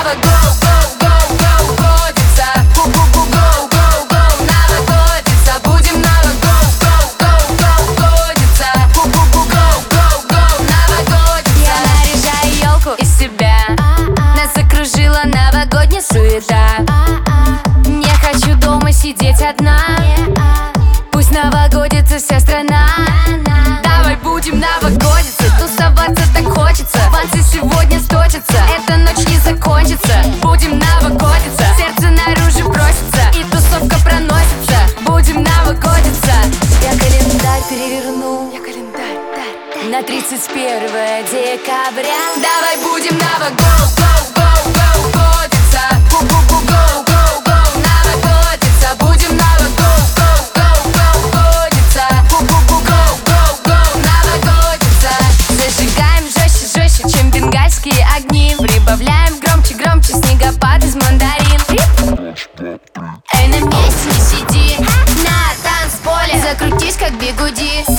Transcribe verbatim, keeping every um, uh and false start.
Новогодится, го-го-го-го-го-го, новогодится, будем новогодится, го-го-го-го-го-го, новогодится. Я наряжаю елку из себя, нас окружила новогодняя суета. Не хочу дома сидеть одна, пусть новогодится вся страна. Давай будем новогодиться, тусоваться так хочется. Фанцы сегодня сточатся, эта ночь не закончится. Будем новогодиться, сердце наружу просится, и тусовка проносится. Будем новогодиться. Я календарь переверну, я календарь, да, да. На тридцать первое декабря. Давай будем новогодиться, го-го-го-го-го-го, новогодится, будем новогодиться, го-го-го-го-го-го, новогодится. Зажигаем жестче, жестче, чем бенгальские огни. Прибавляем громче, громче, снегопад из мандарин. Эй, на месте не сиди, на танцполе закрутись, как бигуди.